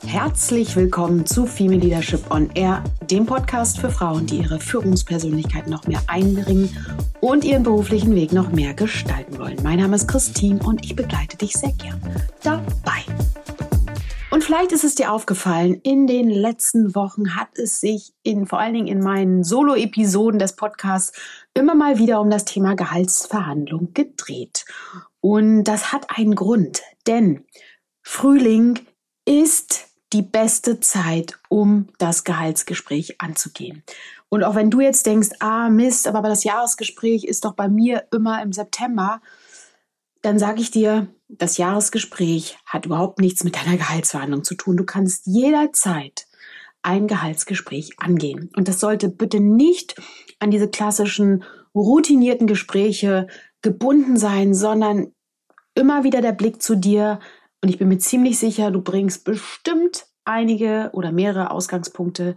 Herzlich willkommen zu Female Leadership on Air, dem Podcast für Frauen, die ihre Führungspersönlichkeit noch mehr einbringen und ihren beruflichen Weg noch mehr gestalten wollen. Mein Name ist Christine und ich begleite dich sehr gern dabei. Und vielleicht ist es dir aufgefallen, in den letzten Wochen hat es sich vor allen Dingen in meinen Solo-Episoden des Podcasts immer mal wieder um das Thema Gehaltsverhandlung gedreht. Und das hat einen Grund, denn Frühling ist die beste Zeit, um das Gehaltsgespräch anzugehen. Und auch wenn du jetzt denkst, Mist, aber das Jahresgespräch ist doch bei mir immer im September, dann sage ich dir, das Jahresgespräch hat überhaupt nichts mit deiner Gehaltsverhandlung zu tun. Du kannst jederzeit ein Gehaltsgespräch angehen. Und das sollte bitte nicht an diese klassischen routinierten Gespräche gebunden sein, sondern immer wieder der Blick zu dir. Und ich bin mir ziemlich sicher, du bringst bestimmt einige oder mehrere Ausgangspunkte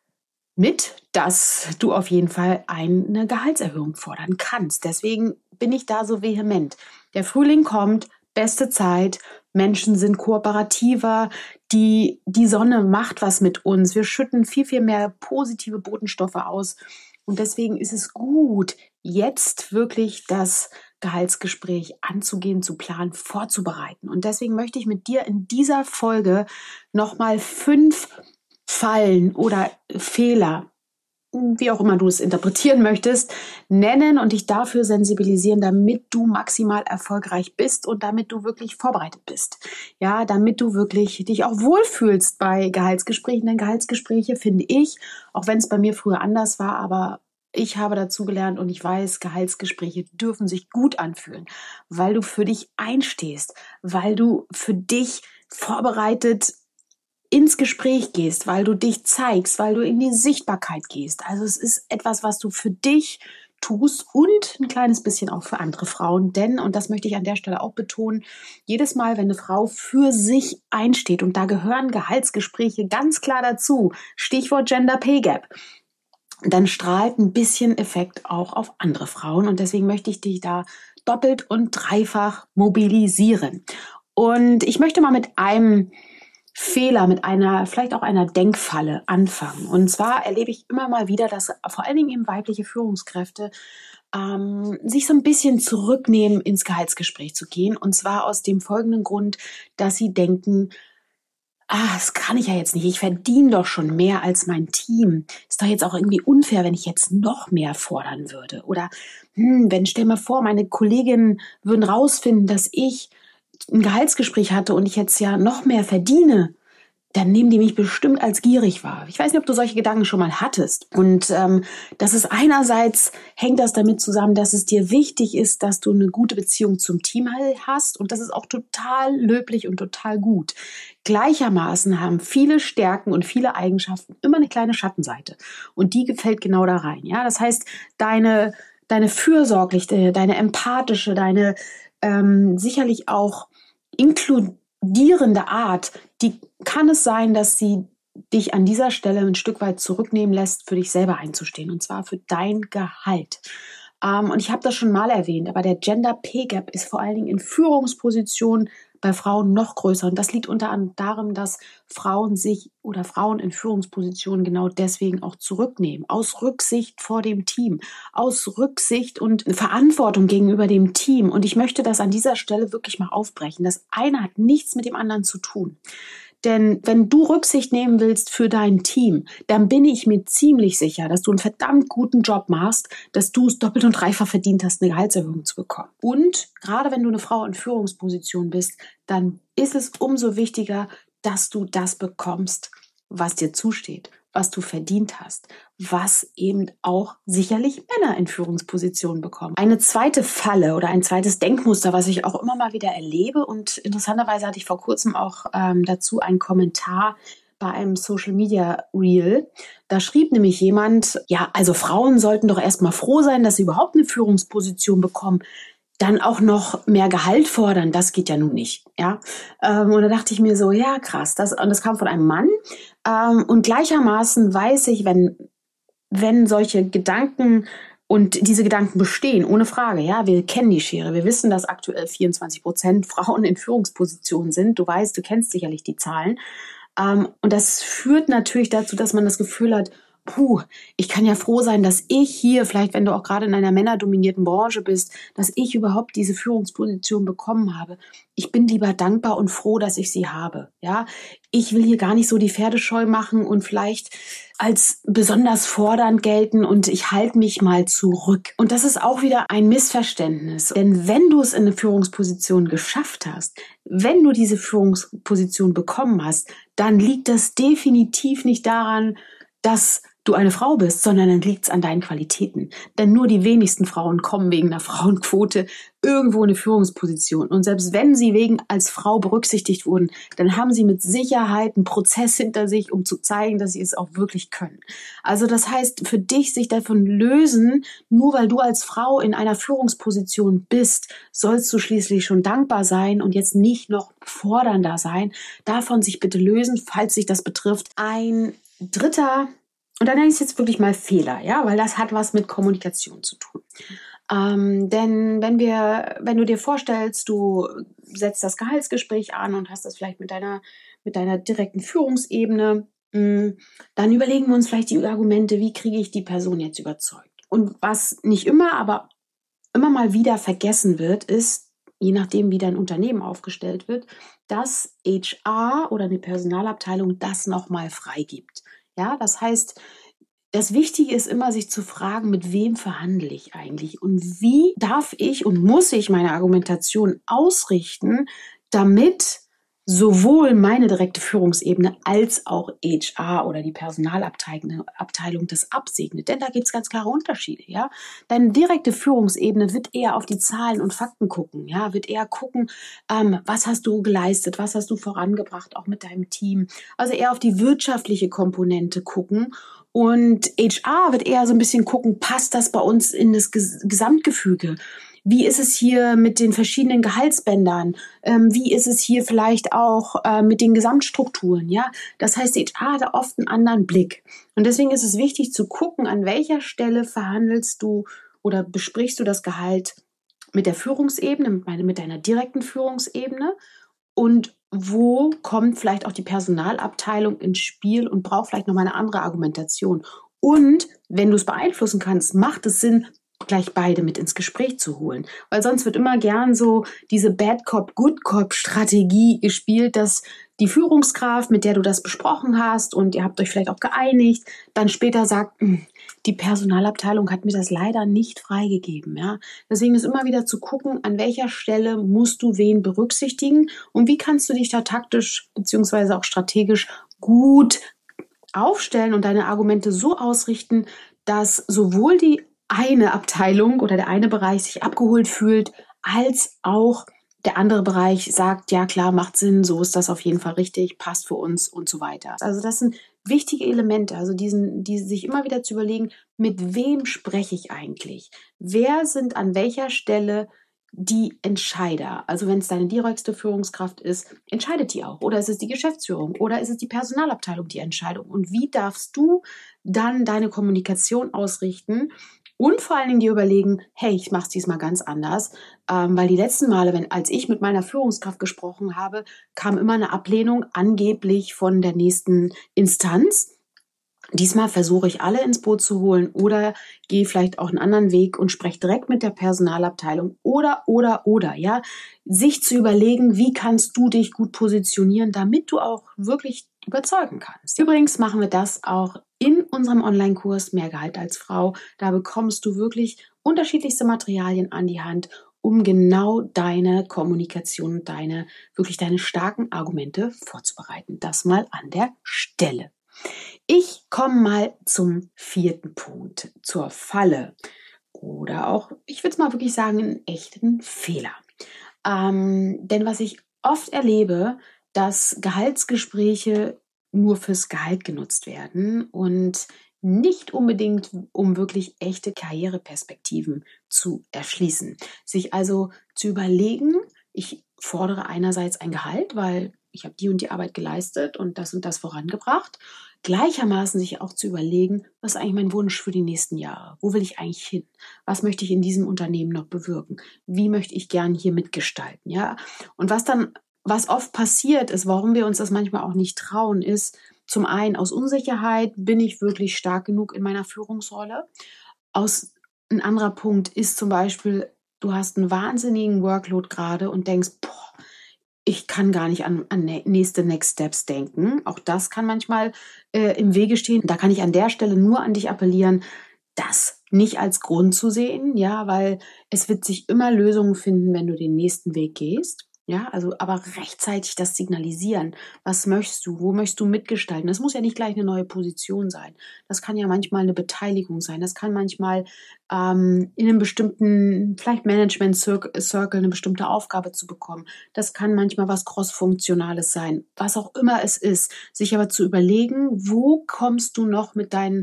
mit, dass du auf jeden Fall eine Gehaltserhöhung fordern kannst. Deswegen bin ich da so vehement. Der Frühling kommt, beste Zeit, Menschen sind kooperativer, die Sonne macht was mit uns. Wir schütten viel, viel mehr positive Botenstoffe aus. Und deswegen ist es gut, jetzt wirklich das Gehaltsgespräch anzugehen, zu planen, vorzubereiten. Und deswegen möchte ich mit dir in dieser Folge nochmal 5 Fallen oder Fehler, wie auch immer du es interpretieren möchtest, nennen und dich dafür sensibilisieren, damit du maximal erfolgreich bist und damit du wirklich vorbereitet bist. Ja, damit du wirklich dich auch wohlfühlst bei Gehaltsgesprächen. Denn Gehaltsgespräche finde ich, auch wenn es bei mir früher anders war, aber ich habe dazu gelernt und ich weiß, Gehaltsgespräche dürfen sich gut anfühlen, weil du für dich einstehst, weil du für dich vorbereitet ins Gespräch gehst, weil du dich zeigst, weil du in die Sichtbarkeit gehst. Also es ist etwas, was du für dich tust und ein kleines bisschen auch für andere Frauen. Denn, und das möchte ich an der Stelle auch betonen, jedes Mal, wenn eine Frau für sich einsteht, und da gehören Gehaltsgespräche ganz klar dazu, Stichwort Gender Pay Gap, dann strahlt ein bisschen Effekt auch auf andere Frauen. Und deswegen möchte ich dich da doppelt und dreifach mobilisieren. Und ich möchte mal mit einem Fehler, mit vielleicht auch einer Denkfalle anfangen. Und zwar erlebe ich immer mal wieder, dass vor allen Dingen eben weibliche Führungskräfte sich so ein bisschen zurücknehmen, ins Gehaltsgespräch zu gehen. Und zwar aus dem folgenden Grund, dass sie denken, das kann ich ja jetzt nicht. Ich verdiene doch schon mehr als mein Team. Ist doch jetzt auch irgendwie unfair, wenn ich jetzt noch mehr fordern würde. Oder stell mal vor, meine Kolleginnen würden rausfinden, dass ich ein Gehaltsgespräch hatte und ich jetzt ja noch mehr verdiene, dann nehmen die mich bestimmt als gierig wahr. Ich weiß nicht, ob du solche Gedanken schon mal hattest. Und das ist einerseits, hängt das damit zusammen, dass es dir wichtig ist, dass du eine gute Beziehung zum Team hast. Und das ist auch total löblich und total gut. Gleichermaßen haben viele Stärken und viele Eigenschaften immer eine kleine Schattenseite. Und die gefällt genau da rein. Ja, das heißt, deine fürsorgliche, deine empathische, deine sicherlich auch inkludierende Art, die kann es sein, dass sie dich an dieser Stelle ein Stück weit zurücknehmen lässt, für dich selber einzustehen, und zwar für dein Gehalt. Und ich habe das schon mal erwähnt, aber der Gender Pay Gap ist vor allen Dingen in Führungspositionen bei Frauen noch größer. Und das liegt unter anderem darin, dass Frauen in Führungspositionen genau deswegen auch zurücknehmen. Aus Rücksicht vor dem Team, aus Rücksicht und Verantwortung gegenüber dem Team. Und ich möchte das an dieser Stelle wirklich mal aufbrechen. Das eine hat nichts mit dem anderen zu tun. Denn wenn du Rücksicht nehmen willst für dein Team, dann bin ich mir ziemlich sicher, dass du einen verdammt guten Job machst, dass du es doppelt und dreifach verdient hast, eine Gehaltserhöhung zu bekommen. Und gerade wenn du eine Frau in Führungsposition bist, dann ist es umso wichtiger, dass du das bekommst, was dir zusteht, was du verdient hast, was eben auch sicherlich Männer in Führungspositionen bekommen. Eine zweite Falle oder ein zweites Denkmuster, was ich auch immer mal wieder erlebe, und interessanterweise hatte ich vor kurzem auch dazu einen Kommentar bei einem Social Media Reel. Da schrieb nämlich jemand, ja, also Frauen sollten doch erstmal froh sein, dass sie überhaupt eine Führungsposition bekommen. Dann auch noch mehr Gehalt fordern, das geht ja nun nicht. Ja? Und da dachte ich mir so, ja krass, das kam von einem Mann. Und gleichermaßen weiß ich, wenn solche Gedanken und diese Gedanken bestehen, ohne Frage, ja, wir kennen die Schere. Wir wissen, dass aktuell 24% Frauen in Führungspositionen sind. Du kennst sicherlich die Zahlen. Und das führt natürlich dazu, dass man das Gefühl hat, ich kann ja froh sein, dass ich hier, vielleicht wenn du auch gerade in einer männerdominierten Branche bist, dass ich überhaupt diese Führungsposition bekommen habe. Ich bin lieber dankbar und froh, dass ich sie habe. Ja, ich will hier gar nicht so die Pferdescheu machen und vielleicht als besonders fordernd gelten und ich halte mich mal zurück. Und das ist auch wieder ein Missverständnis. Denn wenn du es in eine Führungsposition geschafft hast, wenn du diese Führungsposition bekommen hast, dann liegt das definitiv nicht daran, dass du eine Frau bist, sondern dann liegt es an deinen Qualitäten. Denn nur die wenigsten Frauen kommen wegen einer Frauenquote irgendwo in eine Führungsposition. Und selbst wenn sie wegen als Frau berücksichtigt wurden, dann haben sie mit Sicherheit einen Prozess hinter sich, um zu zeigen, dass sie es auch wirklich können. Also das heißt, für dich sich davon lösen, nur weil du als Frau in einer Führungsposition bist, sollst du schließlich schon dankbar sein und jetzt nicht noch fordernder sein. Davon sich bitte lösen, falls sich das betrifft. Ein dritter, und dann nenne ich es jetzt wirklich mal Fehler, ja, weil das hat was mit Kommunikation zu tun. Denn wenn du dir vorstellst, du setzt das Gehaltsgespräch an und hast das vielleicht mit deiner direkten Führungsebene, dann überlegen wir uns vielleicht die Argumente, wie kriege ich die Person jetzt überzeugt. Und was nicht immer, aber immer mal wieder vergessen wird, ist, je nachdem, wie dein Unternehmen aufgestellt wird, dass HR oder eine Personalabteilung das nochmal freigibt. Ja, das heißt, das Wichtige ist immer, sich zu fragen, mit wem verhandle ich eigentlich und wie darf ich und muss ich meine Argumentation ausrichten, damit sowohl meine direkte Führungsebene als auch HR oder die Personalabteilung das absegnet. Denn da gibt es ganz klare Unterschiede. Ja? Deine direkte Führungsebene wird eher auf die Zahlen und Fakten gucken. Ja? Wird eher gucken, was hast du geleistet, was hast du vorangebracht, auch mit deinem Team. Also eher auf die wirtschaftliche Komponente gucken. Und HR wird eher so ein bisschen gucken, passt das bei uns in das Gesamtgefüge? Wie ist es hier mit den verschiedenen Gehaltsbändern? Wie ist es hier vielleicht auch mit den Gesamtstrukturen? Ja, das heißt, HR hat oft einen anderen Blick. Und deswegen ist es wichtig zu gucken, an welcher Stelle verhandelst du oder besprichst du das Gehalt mit der Führungsebene, mit deiner direkten Führungsebene und wo kommt vielleicht auch die Personalabteilung ins Spiel und braucht vielleicht nochmal eine andere Argumentation. Und wenn du es beeinflussen kannst, macht es Sinn, gleich beide mit ins Gespräch zu holen. Weil sonst wird immer gern so diese Bad Cop, Good Cop Strategie gespielt, dass die Führungskraft, mit der du das besprochen hast und ihr habt euch vielleicht auch geeinigt, dann später sagt, die Personalabteilung hat mir das leider nicht freigegeben. Ja? Deswegen ist immer wieder zu gucken, an welcher Stelle musst du wen berücksichtigen und wie kannst du dich da taktisch bzw. auch strategisch gut aufstellen und deine Argumente so ausrichten, dass sowohl die eine Abteilung oder der eine Bereich sich abgeholt fühlt, als auch der andere Bereich sagt, ja klar, macht Sinn, so ist das auf jeden Fall richtig, passt für uns und so weiter. Also das sind wichtige Elemente, also die sich immer wieder zu überlegen, mit wem spreche ich eigentlich? Wer sind an welcher Stelle die Entscheider? Also wenn es deine direkte Führungskraft ist, entscheidet die auch. Oder ist es die Geschäftsführung? Oder ist es die Personalabteilung, die Entscheidung? Und wie darfst du dann deine Kommunikation ausrichten? Und vor allen Dingen dir überlegen, hey, ich mache es diesmal ganz anders, weil die letzten Male, als ich mit meiner Führungskraft gesprochen habe, kam immer eine Ablehnung angeblich von der nächsten Instanz. Diesmal versuche ich alle ins Boot zu holen oder gehe vielleicht auch einen anderen Weg und spreche direkt mit der Personalabteilung oder, ja, sich zu überlegen, wie kannst du dich gut positionieren, damit du auch wirklich überzeugen kannst. Übrigens machen wir das auch in unserem Online-Kurs Mehr Gehalt als Frau. Da bekommst du wirklich unterschiedlichste Materialien an die Hand, um genau deine Kommunikation, deine starken Argumente vorzubereiten. Das mal an der Stelle. Ich komme mal zum 4. Punkt, zur Falle oder auch, ich würde es mal wirklich sagen, einen echten Fehler. Denn was ich oft erlebe, dass Gehaltsgespräche nur fürs Gehalt genutzt werden und nicht unbedingt, um wirklich echte Karriereperspektiven zu erschließen. Sich also zu überlegen, ich fordere einerseits ein Gehalt, weil ich habe die und die Arbeit geleistet und das vorangebracht. Gleichermaßen sich auch zu überlegen, was ist eigentlich mein Wunsch für die nächsten Jahre? Wo will ich eigentlich hin? Was möchte ich in diesem Unternehmen noch bewirken? Wie möchte ich gern hier mitgestalten? Ja? Und was dann was oft passiert ist, warum wir uns das manchmal auch nicht trauen, ist zum einen aus Unsicherheit, bin ich wirklich stark genug in meiner Führungsrolle? Ein anderer Punkt ist zum Beispiel, du hast einen wahnsinnigen Workload gerade und denkst, boah, ich kann gar nicht an nächste Next Steps denken. Auch das kann manchmal im Wege stehen. Da kann ich an der Stelle nur an dich appellieren, das nicht als Grund zu sehen, ja, weil es wird sich immer Lösungen finden, wenn du den nächsten Weg gehst. Ja, also aber rechtzeitig das signalisieren. Was möchtest du? Wo möchtest du mitgestalten? Das muss ja nicht gleich eine neue Position sein. Das kann ja manchmal eine Beteiligung sein. Das kann manchmal in einem bestimmten, vielleicht Management-Circle eine bestimmte Aufgabe zu bekommen. Das kann manchmal was Cross-Funktionales sein. Was auch immer es ist. Sich aber zu überlegen, wo kommst du noch mit deinen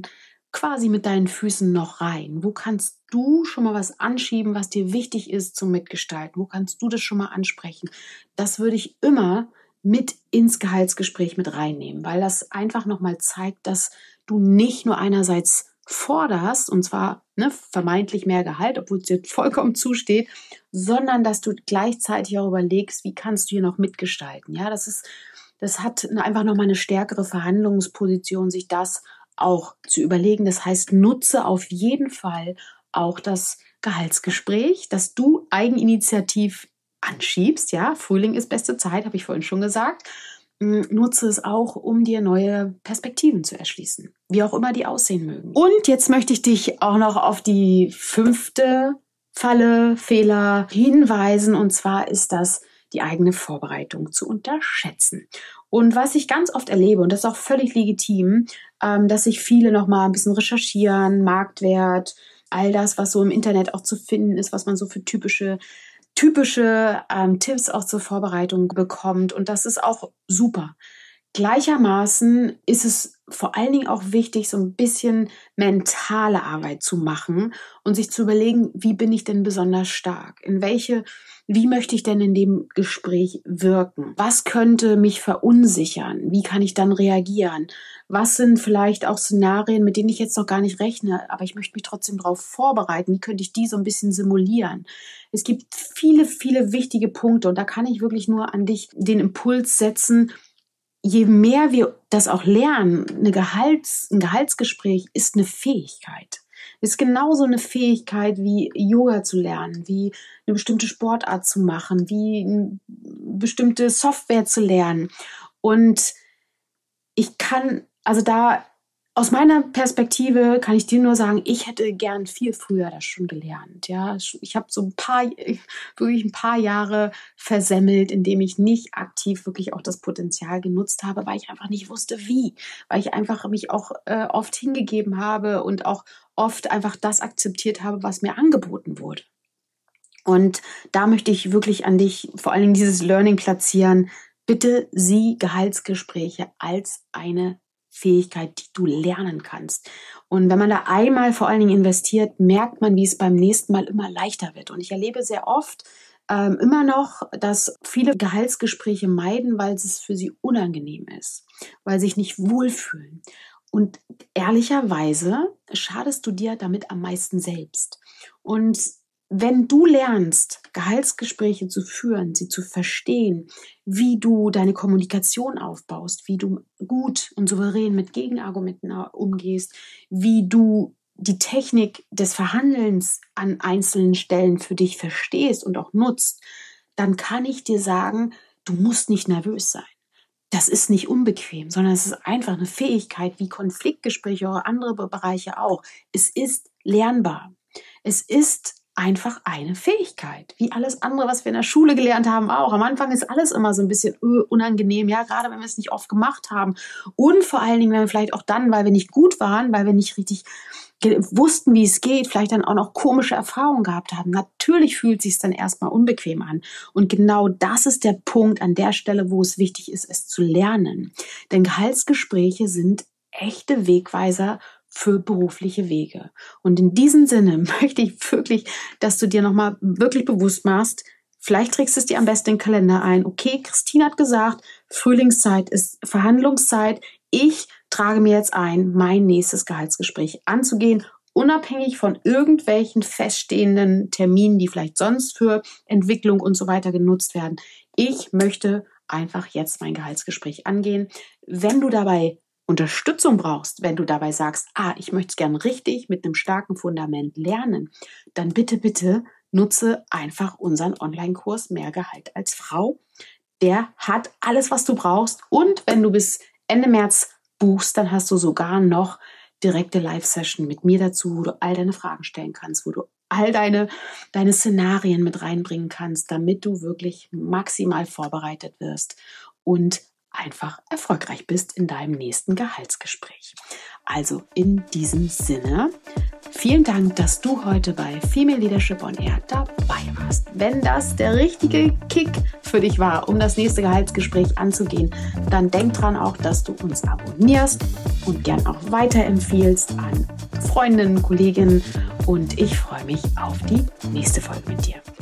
Füßen noch rein? Wo kannst du schon mal was anschieben, was dir wichtig ist zum Mitgestalten? Wo kannst du das schon mal ansprechen? Das würde ich immer mit ins Gehaltsgespräch mit reinnehmen, weil das einfach nochmal zeigt, dass du nicht nur einerseits forderst, und zwar vermeintlich mehr Gehalt, obwohl es dir vollkommen zusteht, sondern dass du gleichzeitig auch überlegst, wie kannst du hier noch mitgestalten? Ja, das hat einfach nochmal eine stärkere Verhandlungsposition, sich das auch zu überlegen. Das heißt, nutze auf jeden Fall auch das Gehaltsgespräch, das du eigeninitiativ anschiebst. Ja, Frühling ist beste Zeit, habe ich vorhin schon gesagt. Nutze es auch, um dir neue Perspektiven zu erschließen, wie auch immer die aussehen mögen. Und jetzt möchte ich dich auch noch auf die 5. Fehler hinweisen. Und zwar ist das, die eigene Vorbereitung zu unterschätzen. Und was ich ganz oft erlebe, und das ist auch völlig legitim, dass sich viele noch mal ein bisschen recherchieren, Marktwert, all das, was so im Internet auch zu finden ist, was man so für typische Tipps auch zur Vorbereitung bekommt. Und das ist auch super. Gleichermaßen ist es vor allen Dingen auch wichtig, so ein bisschen mentale Arbeit zu machen und sich zu überlegen, wie bin ich denn besonders stark? Wie möchte ich denn in dem Gespräch wirken? Was könnte mich verunsichern? Wie kann ich dann reagieren? Was sind vielleicht auch Szenarien, mit denen ich jetzt noch gar nicht rechne, aber ich möchte mich trotzdem darauf vorbereiten? Wie könnte ich die so ein bisschen simulieren? Es gibt viele, viele wichtige Punkte und da kann ich wirklich nur an dich den Impuls setzen, je mehr wir das auch lernen, ein Gehaltsgespräch ist eine Fähigkeit. Ist genauso eine Fähigkeit wie Yoga zu lernen, wie eine bestimmte Sportart zu machen, wie eine bestimmte Software zu lernen. Und aus meiner Perspektive kann ich dir nur sagen, ich hätte gern viel früher das schon gelernt. Ja, ich habe wirklich ein paar Jahre versemmelt, indem ich nicht aktiv wirklich auch das Potenzial genutzt habe, weil ich einfach nicht wusste, wie. Weil ich einfach mich auch oft hingegeben habe und auch oft einfach das akzeptiert habe, was mir angeboten wurde. Und da möchte ich wirklich an dich vor allen Dingen dieses Learning platzieren. Bitte sieh Gehaltsgespräche als eine Fähigkeit, die du lernen kannst. Und wenn man da einmal vor allen Dingen investiert, merkt man, wie es beim nächsten Mal immer leichter wird. Und ich erlebe sehr oft immer noch, dass viele Gehaltsgespräche meiden, weil es für sie unangenehm ist, weil sie sich nicht wohlfühlen. Und ehrlicherweise schadest du dir damit am meisten selbst. Und wenn du lernst, Gehaltsgespräche zu führen, sie zu verstehen, wie du deine Kommunikation aufbaust, wie du gut und souverän mit Gegenargumenten umgehst, wie du die Technik des Verhandelns an einzelnen Stellen für dich verstehst und auch nutzt, dann kann ich dir sagen, du musst nicht nervös sein. Das ist nicht unbequem, sondern es ist einfach eine Fähigkeit, wie Konfliktgespräche oder andere Bereiche auch. Es ist lernbar. Es ist einfach eine Fähigkeit, wie alles andere, was wir in der Schule gelernt haben auch. Am Anfang ist alles immer so ein bisschen unangenehm, ja, gerade wenn wir es nicht oft gemacht haben. Und vor allen Dingen, wenn wir vielleicht auch dann, weil wir nicht gut waren, weil wir nicht richtig wussten, wie es geht, vielleicht dann auch noch komische Erfahrungen gehabt haben. Natürlich fühlt es sich dann erstmal unbequem an. Und genau das ist der Punkt an der Stelle, wo es wichtig ist, es zu lernen. Denn Gehaltsgespräche sind echte Wegweiser für berufliche Wege. Und in diesem Sinne möchte ich wirklich, dass du dir nochmal wirklich bewusst machst, vielleicht trägst du es dir am besten in den Kalender ein. Okay, Christine hat gesagt, Frühlingszeit ist Verhandlungszeit. Ich trage mir jetzt ein, mein nächstes Gehaltsgespräch anzugehen, unabhängig von irgendwelchen feststehenden Terminen, die vielleicht sonst für Entwicklung und so weiter genutzt werden. Ich möchte einfach jetzt mein Gehaltsgespräch angehen. Wenn du dabei Unterstützung brauchst, wenn du dabei sagst, ich möchte es gern richtig mit einem starken Fundament lernen, dann bitte nutze einfach unseren Online-Kurs Mehr Gehalt als Frau. Der hat alles, was du brauchst. Und wenn du bis Ende März buchst, dann hast du sogar noch direkte Live-Session mit mir dazu, wo du all deine Fragen stellen kannst, wo du all deine Szenarien mit reinbringen kannst, damit du wirklich maximal vorbereitet wirst und einfach erfolgreich bist in deinem nächsten Gehaltsgespräch. Also in diesem Sinne, vielen Dank, dass du heute bei Female Leadership on Air dabei warst. Wenn das der richtige Kick für dich war, um das nächste Gehaltsgespräch anzugehen, dann denk dran auch, dass du uns abonnierst und gern auch weiterempfiehlst an Freundinnen, Kolleginnen, und ich freue mich auf die nächste Folge mit dir.